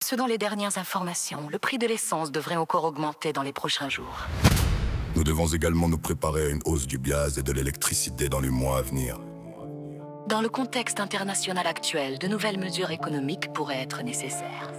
Selon les dernières informations, le prix de l'essence devrait encore augmenter dans les prochains jours. Nous devons également nous préparer à une hausse du gaz et de l'électricité dans les mois à venir. Dans le contexte international actuel, de nouvelles mesures économiques pourraient être nécessaires.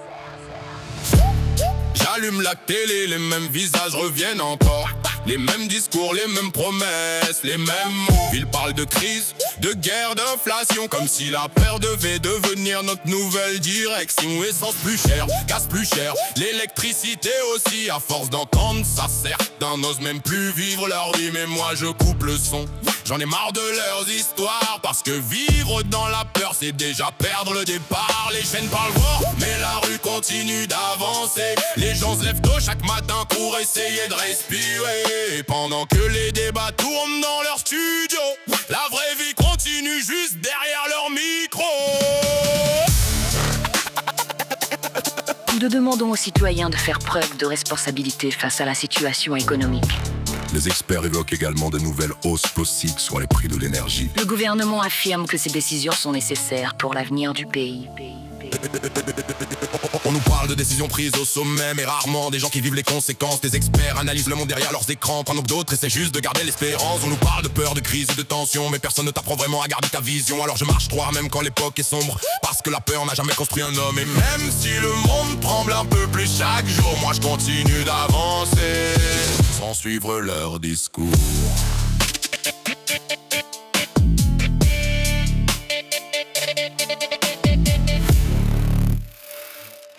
J'allume la télé, les mêmes visages reviennent encore. Les mêmes discours, les mêmes promesses, les mêmes mots. Ils parlent de crise, de guerre, d'inflation, comme si la peur devait devenir notre nouvelle direction. Essence plus chère, gaz plus cher, l'électricité aussi. À force d'entendre ça, certains n'osent même plus vivre leur vie. Mais moi je coupe le son, j'en ai marre de leurs histoires. Parce que vivre dans la peur, c'est déjà perdre le départ. Les chaînes parlent fort, mais la rue continue d'avancer. Les gens se lèvent tôt chaque matin pour essayer de respirer. Et pendant que les débats tournent dans leur studio, la vraie vie continue juste derrière leur micro. Nous demandons aux citoyens de faire preuve de responsabilité face à la situation économique. Les experts évoquent également de nouvelles hausses possibles sur les prix de l'énergie. Le gouvernement affirme que ces décisions sont nécessaires pour l'avenir du pays. On nous parle de décisions prises au sommet, mais rarement des gens qui vivent les conséquences. Des experts analysent le monde derrière leurs écrans, pendant que d'autres essaient juste de garder l'espérance. On nous parle de peur, de crise et de tension, mais personne ne t'apprend vraiment à garder ta vision. Alors je marche droit même quand l'époque est sombre, parce que la peur n'a jamais construit un homme. Et même si le monde tremble un peu plus chaque jour, moi je continue d'avancer, sans suivre leur discours.